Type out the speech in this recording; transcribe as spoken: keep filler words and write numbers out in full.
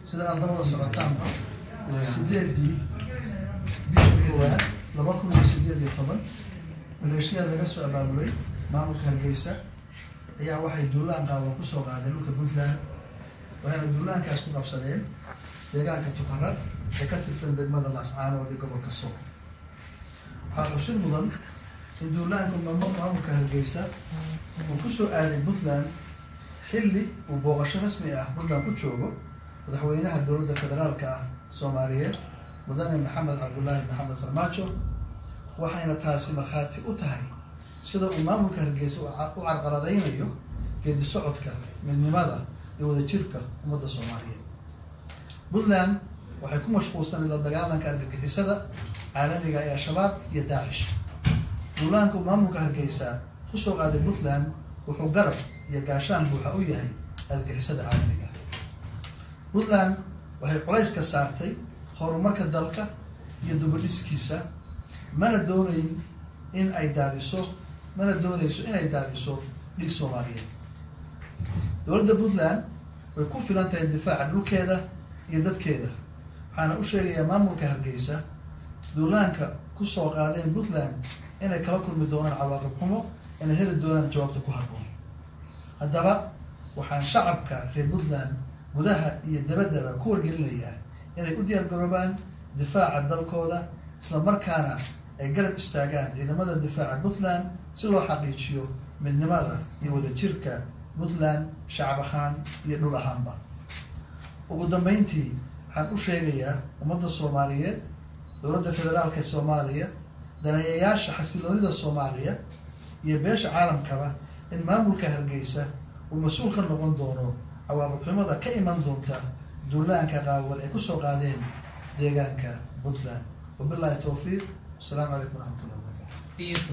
سيدا الضوء السعودان سيدي بيشكوها لبكم سيدي طبعا من الأشياء اللي قصوا أبابلي ما هو كهرجيسة هي واحد دولان قاوة كسر قاعدين لك بنتلان وهنا الدولان كاسكو قبصدين يجعل كتقرر يكثر في الدماغ الأسعار ودي قبل كسر هذا شيء مضم الدولان كم ما ما هو كهرجيسة وكسر قاعدين بنتلان حلي وبوغش رسمي أه بنتلان كتشوفه وتحوينها الدولة الفدرال كالصومالية مدن محمد عبد الله محمد فرماتشو وحين تاسي مرخاتي أتهي سيدا أمامك هرجيس وعرقلادين أيوه قد صعدك من لماذا يوجد شركة ومدة صومالية بلدان وحيكون مشخوصا إلى الدجال كان كحسدة عالمي يا شباب يداعش بلدان أمامك هرجيسا خصوصا هذا بلدان وحجرب يجاشان بوحويه الكحسدة عالمي بلدان وهي قريس كسارتي horumarka dalka iyo dubaliskiisa mana doonayn in ay daadiso mana doonayso in ay daadiso dhig Soomaaliyeed dowladda Puntland way ku filan tahay difaaca dhulkeeda iyo dadkeeda waxaana u sheegayaa maamulka Hargeysa duulaanka ku soo qaadeen Puntland inay kala kulmi doonaan cawaaqib xumo inay heli doonaan jawaabta ku habboon haddaba waxaan shacabka reer Puntland gudaha iyo dabadaba ku wargelinayaa inay u diyaar garoobaan difaaca dalkooda isla markaana ay garab istaagaan ciidamada difaaca Puntland si loo xaqiijiyo midnimada iyo wadajirka Puntland shacab ahaan iyo dhul ahaanba ugu dambeyntii waxaan u sheegayaa ummadda Soomaaliyeed dowladda federaalka Soomaaliya daneeyayaasha xasiloonida Soomaaliya iyo beesha caalamkaba in maamulka Hargeysa uu mas'uul ka noqon doono cawaaqib xumada ka iman doonta duulaanka qaawar ay ku soo qaadeen deegaanka Puntland wabillahi tawfiiq assalamu alaykum wa rahmatullahi wa barakatuh